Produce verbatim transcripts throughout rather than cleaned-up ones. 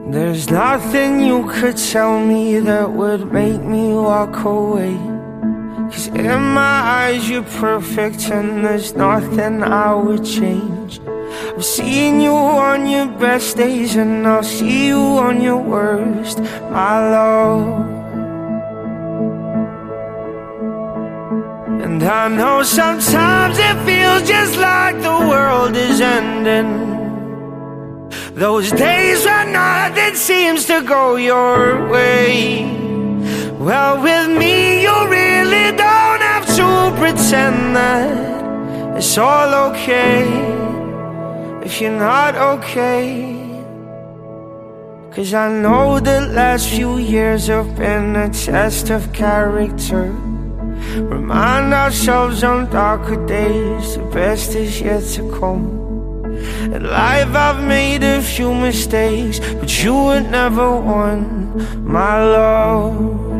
There's nothing you could tell me that would make me walk away. 'Cause in my eyes you're perfect and there's nothing I would change. I've seen you on your best days and I'll see you on your worst, my love. And I know sometimes it feels just like the world is ending. Those days when nothing seems to go your way. Well, with me you really don't have to pretend that it's all okay if you're not okay. 'Cause I know the last few years have been a test of character. Remind ourselves on darker days the best is yet to come. In life I've made a few mistakes, but you were never one, my love.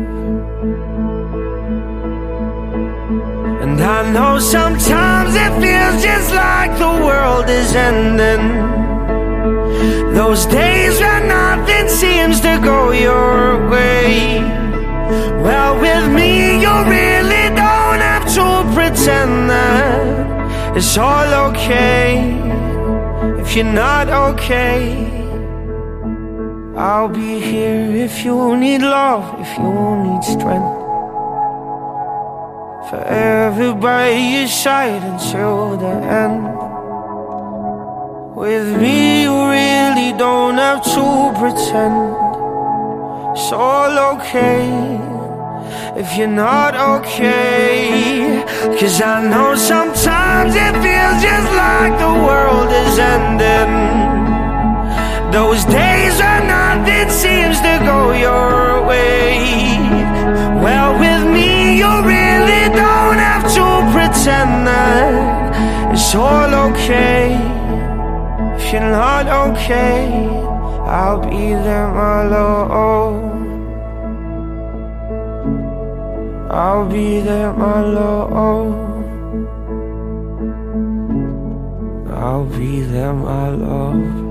And I know sometimes it feels just like the world is ending. Those days when nothing seems to go your way. Well, with me you really don't have to pretend that it's all okay if you're not okay. I'll be here if you need love, if you need strength. Forever by your side until the end. With me you really don't have to pretend it's all okay if you're not okay. 'Cause I know sometimes it feels just like the world is ending. Those days when nothing seems to go your way. Well, with me you really don't have to pretend that it's all okay if you're not okay. I'll be there, my love. I'll be there, my love. I'll be there, my love.